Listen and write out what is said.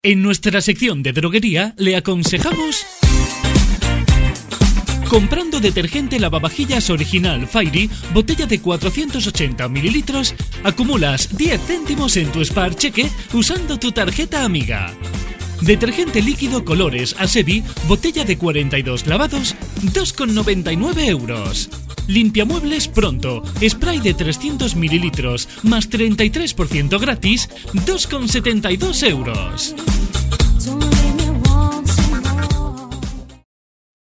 En nuestra sección de droguería le aconsejamos... Comprando detergente lavavajillas original Fairy, botella de 480 mililitros, acumulas 10 céntimos en tu Spar Cheque usando tu tarjeta amiga. Detergente líquido colores Asevi, botella de 42 lavados, 2,99 euros. Limpiamuebles Pronto, spray de 300 mililitros, más 33% gratis, 2,72 euros.